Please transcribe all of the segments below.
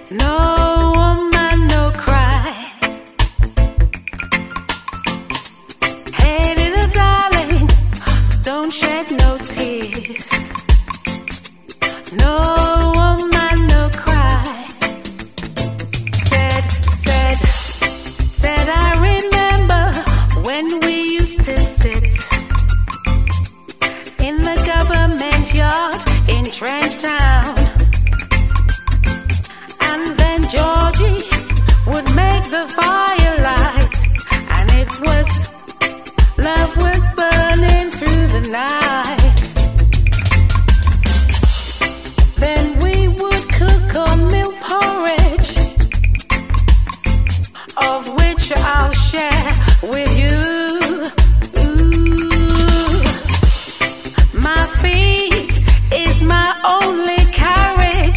No woman, no cry. Hey, little darling, don't shed no tears. No woman, no cry. Said I remember when we used to sit in the government yard in Trench Town. Georgie would make the firelight, and it was love was burning through the night. Then we would cook our milk porridge, of which I'll share with you. Ooh. My feet is my only carriage,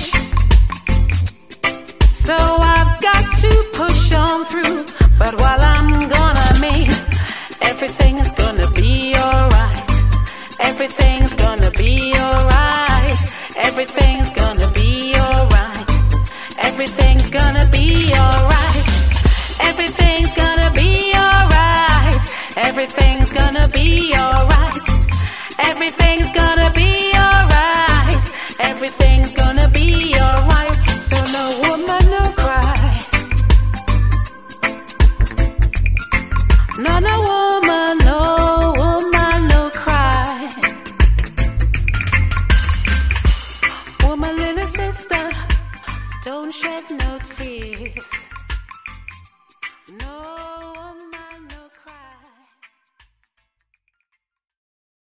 so I've got to push on through. But while I'm gonna mean, everything is gonna be alright. Everything's gonna be alright. Everything's gonna be alright. Everything's gonna be alright. Everything's gonna be alright. Everything's gonna be alright. Everything's gonna be alright. Everything's gonna be alright. So no woman, no cry. No, no woman, no cry. Woman, little sister, don't shed no tears.